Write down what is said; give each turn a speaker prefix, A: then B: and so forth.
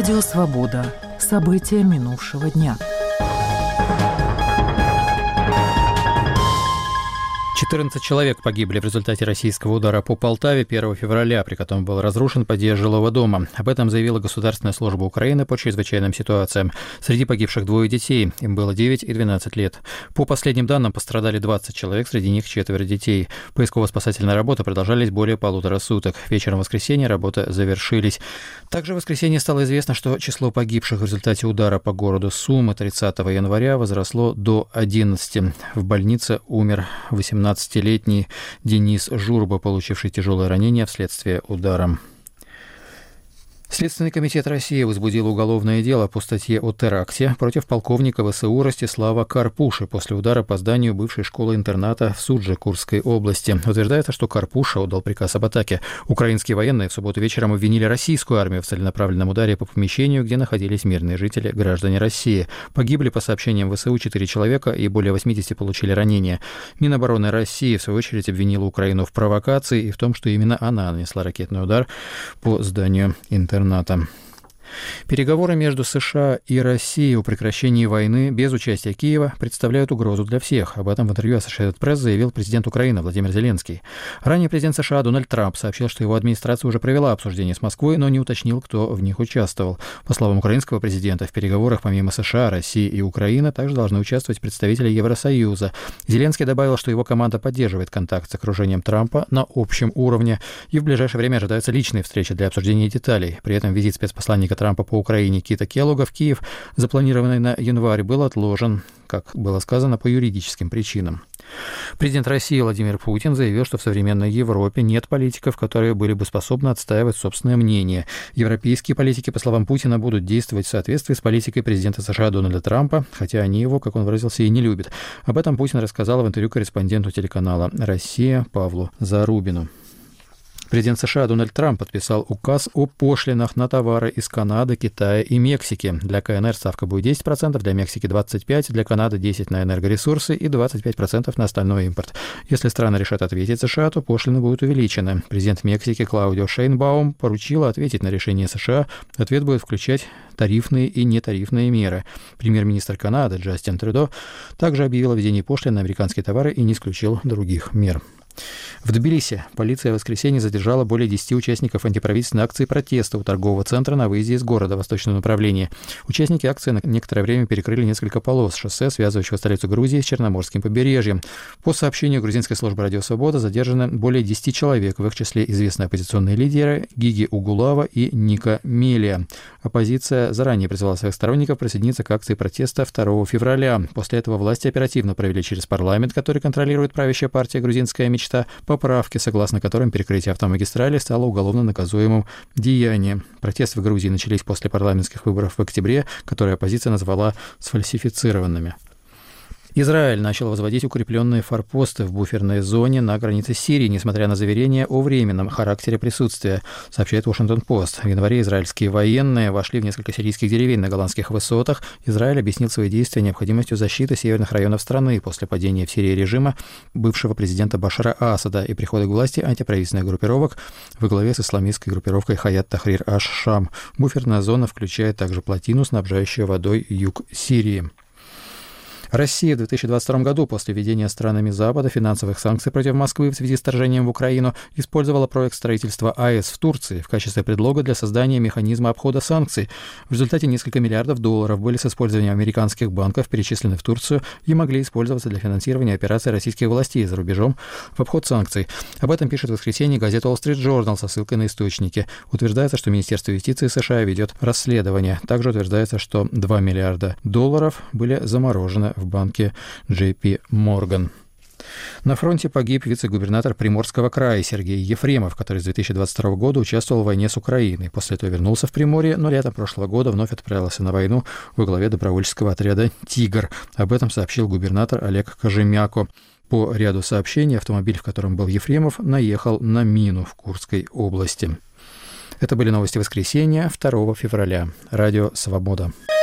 A: Радио «Свобода». События минувшего дня.
B: 14 человек погибли в результате российского удара по Полтаве 1 февраля, при котором был разрушен подъезд жилого дома. Об этом заявила Государственная служба Украины по чрезвычайным ситуациям. Среди погибших 2 детей, им было 9 и 12 лет. По последним данным, пострадали 20 человек, среди них 4 детей. Поисково-спасательные работы продолжались более 1,5 суток. Вечером воскресенья работы завершились. Также в воскресенье стало известно, что число погибших в результате удара по городу Сумы 30 января возросло до 11. В больнице умер 18-летний Денис Журба, получивший тяжелое ранение вследствие удара. Следственный комитет России возбудил уголовное дело по статье о теракте против полковника ВСУ Ростислава Карпуши после удара по зданию бывшей школы-интерната в Судже Курской области. Утверждается, что Карпуша отдал приказ об атаке. Украинские военные в субботу вечером обвинили российскую армию в целенаправленном ударе по помещению, где находились мирные жители, граждане России. Погибли, по сообщениям ВСУ, 4 человека и более 80 получили ранения. Минобороны России, в свою очередь, обвинила Украину в провокации и в том, что именно она нанесла ракетный удар по зданию интерната. Переговоры между США и Россией о прекращении войны без участия Киева представляют угрозу для всех. Об этом в интервью Associated Press заявил президент Украины Владимир Зеленский. Ранее президент США Дональд Трамп сообщил, что его администрация уже провела обсуждение с Москвой, но не уточнил, кто в них участвовал. По словам украинского президента, в переговорах помимо США, России и Украины также должны участвовать представители Евросоюза. Зеленский добавил, что его команда поддерживает контакт с окружением Трампа на общем уровне, и в ближайшее время ожидаются личные встречи для обсуждения деталей. При этом визит спецпосланника Трампа по Украине Кита Келлога в Киев, запланированный на январь, был отложен, как было сказано, по юридическим причинам. Президент России Владимир Путин заявил, что в современной Европе нет политиков, которые были бы способны отстаивать собственное мнение. Европейские политики, по словам Путина, будут действовать в соответствии с политикой президента США Дональда Трампа, хотя они его, как он выразился, и не любят. Об этом Путин рассказал в интервью корреспонденту телеканала «Россия» Павлу Зарубину. Президент США Дональд Трамп подписал указ о пошлинах на товары из Канады, Китая и Мексики. Для КНР ставка будет 10%, для Мексики 25%, для Канады 10% на энергоресурсы и 25% на остальной импорт. Если страны решат ответить США, то пошлины будут увеличены. Президент Мексики Клаудио Шейнбаум поручила ответить на решение США. Ответ будет включать тарифные и нетарифные меры. Премьер-министр Канады Джастин Трюдо также объявил о введении пошлин на американские товары и не исключил других мер. В Тбилиси полиция в воскресенье задержала более 10 участников антиправительственной акции протеста у торгового центра на выезде из города в восточном направлении. Участники акции на некоторое время перекрыли несколько полос шоссе, связывающего столицу Грузии с Черноморским побережьем. По сообщению грузинской службы «Радио Свобода» задержаны более 10 человек, в их числе известные оппозиционные лидеры Гиги Угулава и Ника Мелия. Оппозиция заранее призвала своих сторонников присоединиться к акции протеста 2 февраля. После этого власти оперативно провели через парламент, который контролирует правящая партия «Грузинская мечта», поправки, согласно которым перекрытие автомагистрали стало уголовно наказуемым деянием. Протесты в Грузии начались после парламентских выборов в октябре, которые оппозиция назвала сфальсифицированными. Израиль начал возводить укрепленные форпосты в буферной зоне на границе с Сирией, несмотря на заверения о временном характере присутствия, сообщает Вашингтон-Пост. В январе израильские военные вошли в несколько сирийских деревень на голландских высотах. Израиль объяснил свои действия необходимостью защиты северных районов страны после падения в Сирии режима бывшего президента Башара Асада и прихода к власти антиправительственных группировок во главе с исламистской группировкой Хаят Тахрир аш-Шам. Буферная зона включает также плотину, снабжающую водой юг Сирии. Россия в 2022 году после введения странами Запада финансовых санкций против Москвы в связи с вторжением в Украину использовала проект строительства АЭС в Турции в качестве предлога для создания механизма обхода санкций. В результате несколько миллиардов долларов были с использованием американских банков перечислены в Турцию и могли использоваться для финансирования операций российских властей за рубежом в обход санкций. Об этом пишет в воскресенье газета Wall Street Journal со ссылкой на источники. Утверждается, что Министерство юстиции США ведет расследование. Также утверждается, что 2 миллиарда долларов были заморожены в банке JP Morgan. На фронте погиб вице-губернатор Приморского края Сергей Ефремов, который с 2022 года участвовал в войне с Украиной. После этого вернулся в Приморье, но летом прошлого года вновь отправился на войну во главе добровольческого отряда «Тигр». Об этом сообщил губернатор Олег Кожемяко. По ряду сообщений автомобиль, в котором был Ефремов, наехал на мину в Курской области. Это были новости воскресенья, 2 февраля. Радио «Свобода».